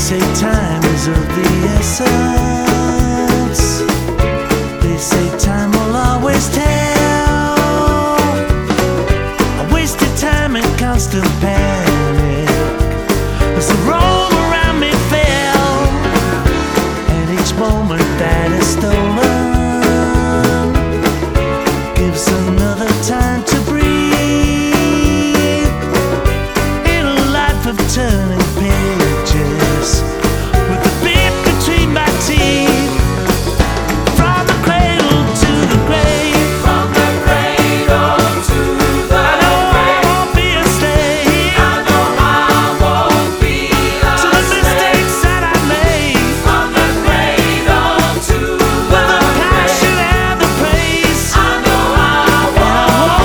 say time is of the essence. They say time will always tell. I wasted time and constant pain.